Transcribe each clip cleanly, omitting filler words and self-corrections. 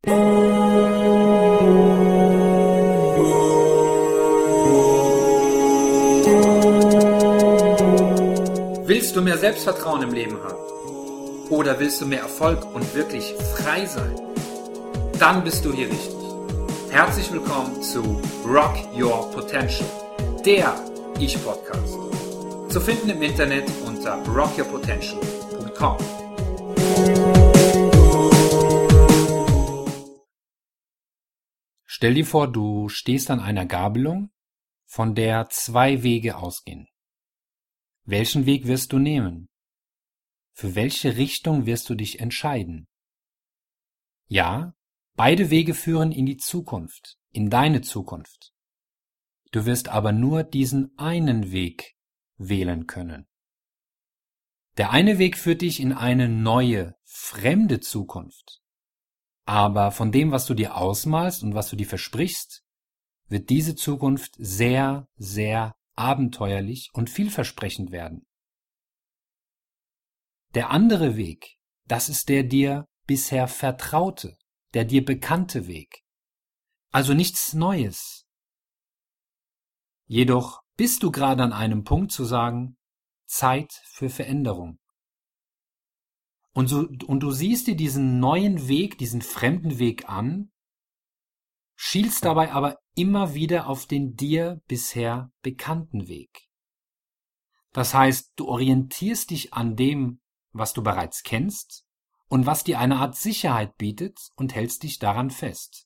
Willst du mehr Selbstvertrauen im Leben haben? Oder willst du mehr Erfolg und wirklich frei sein? Dann bist du hier richtig. Herzlich willkommen zu Rock Your Potential, der Ich-Podcast. Zu finden im Internet unter rockyourpotential.com. Stell dir vor, du stehst an einer Gabelung, von der zwei Wege ausgehen. Welchen Weg wirst du nehmen? Für welche Richtung wirst du dich entscheiden? Ja, beide Wege führen in die Zukunft, in deine Zukunft. Du wirst aber nur diesen einen Weg wählen können. Der eine Weg führt dich in eine neue, fremde Zukunft. Aber von dem, was du dir ausmalst und was du dir versprichst, wird diese Zukunft sehr, sehr abenteuerlich und vielversprechend werden. Der andere Weg, das ist der dir bisher vertraute, der dir bekannte Weg. Also nichts Neues. Jedoch bist du gerade an einem Punkt zu sagen, Zeit für Veränderung. Und du siehst dir diesen neuen Weg, diesen fremden Weg an, schielst dabei aber immer wieder auf den dir bisher bekannten Weg. Das heißt, du orientierst dich an dem, was du bereits kennst und was dir eine Art Sicherheit bietet und hältst dich daran fest.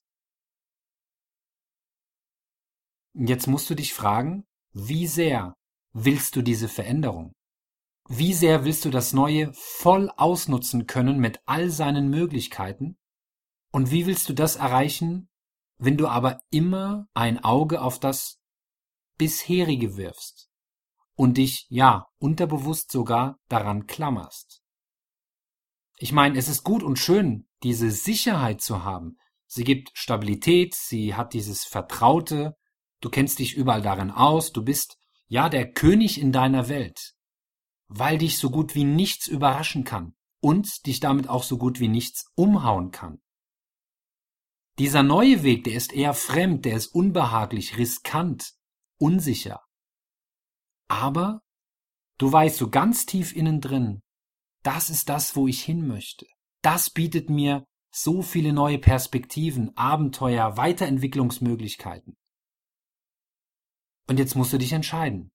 Jetzt musst du dich fragen, wie sehr willst du diese Veränderung? Wie sehr willst du das Neue voll ausnutzen können mit all seinen Möglichkeiten? Und wie willst du das erreichen, wenn du aber immer ein Auge auf das bisherige wirfst und dich, ja, unterbewusst sogar daran klammerst? Ich meine, es ist gut und schön, diese Sicherheit zu haben. Sie gibt Stabilität, sie hat dieses Vertraute, du kennst dich überall darin aus, du bist, ja, der König in deiner Welt, weil dich so gut wie nichts überraschen kann und dich damit auch so gut wie nichts umhauen kann. Dieser neue Weg, der ist eher fremd, der ist unbehaglich, riskant, unsicher. Aber du weißt so ganz tief innen drin, das ist das, wo ich hin möchte. Das bietet mir so viele neue Perspektiven, Abenteuer, Weiterentwicklungsmöglichkeiten. Und jetzt musst du dich entscheiden.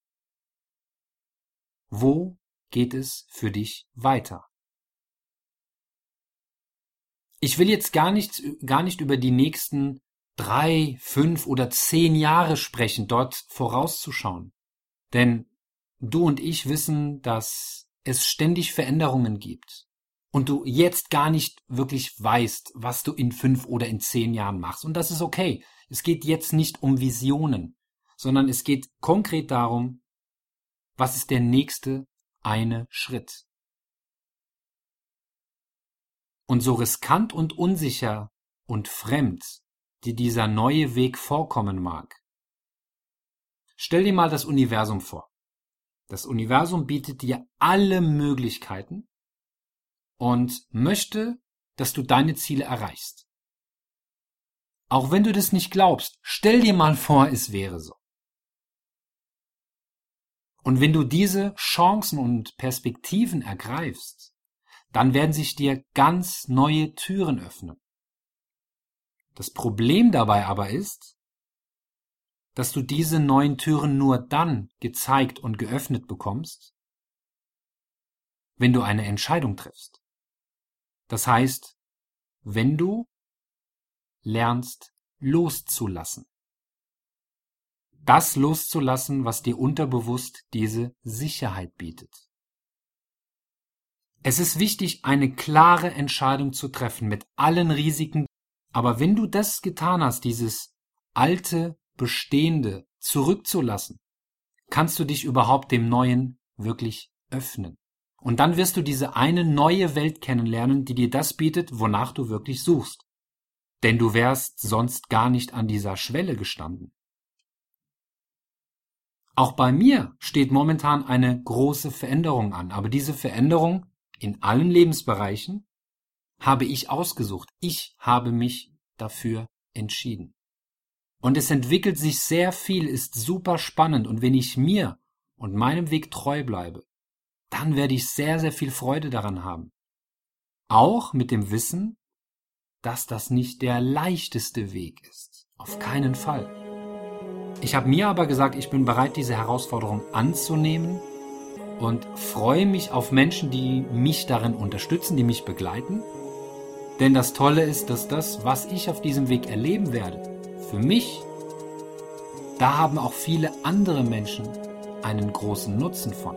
Wo geht es für dich weiter? Ich will jetzt gar nicht über die nächsten 3, 5 oder 10 Jahre sprechen, dort vorauszuschauen. Denn du und ich wissen, dass es ständig Veränderungen gibt und du jetzt gar nicht wirklich weißt, was du in 5 oder in 10 Jahren machst. Und das ist okay. Es geht jetzt nicht um Visionen, sondern es geht konkret darum, was ist der nächste eine Schritt. Und so riskant und unsicher und fremd, dir dieser neue Weg vorkommen mag, stell dir mal das Universum vor. Das Universum bietet dir alle Möglichkeiten und möchte, dass du deine Ziele erreichst. Auch wenn du das nicht glaubst, stell dir mal vor, es wäre so. Und wenn du diese Chancen und Perspektiven ergreifst, dann werden sich dir ganz neue Türen öffnen. Das Problem dabei aber ist, dass du diese neuen Türen nur dann gezeigt und geöffnet bekommst, wenn du eine Entscheidung triffst. Das heißt, wenn du lernst loszulassen. Das loszulassen, was dir unterbewusst diese Sicherheit bietet. Es ist wichtig, eine klare Entscheidung zu treffen mit allen Risiken, aber wenn du das getan hast, dieses alte, bestehende zurückzulassen, kannst du dich überhaupt dem Neuen wirklich öffnen. Und dann wirst du diese eine neue Welt kennenlernen, die dir das bietet, wonach du wirklich suchst. Denn du wärst sonst gar nicht an dieser Schwelle gestanden. Auch bei mir steht momentan eine große Veränderung an, aber diese Veränderung in allen Lebensbereichen habe ich ausgesucht. Ich habe mich dafür entschieden. Und es entwickelt sich sehr viel, ist super spannend, und wenn ich mir und meinem Weg treu bleibe, dann werde ich sehr, sehr viel Freude daran haben. Auch mit dem Wissen, dass das nicht der leichteste Weg ist. Auf keinen Fall. Ich habe mir aber gesagt, ich bin bereit, diese Herausforderung anzunehmen und freue mich auf Menschen, die mich darin unterstützen, die mich begleiten. Denn das Tolle ist, dass das, was ich auf diesem Weg erleben werde, für mich, da haben auch viele andere Menschen einen großen Nutzen von.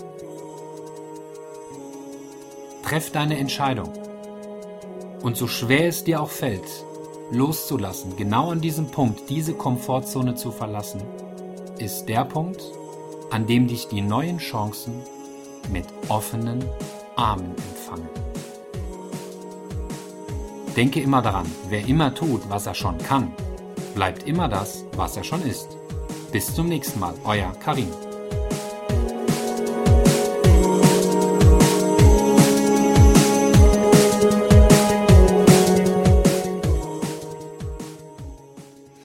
Treff deine Entscheidung. Und so schwer es dir auch fällt, loszulassen, genau an diesem Punkt, diese Komfortzone zu verlassen, ist der Punkt, an dem dich die neuen Chancen mit offenen Armen empfangen. Denke immer daran, wer immer tut, was er schon kann, bleibt immer das, was er schon ist. Bis zum nächsten Mal, euer Karim.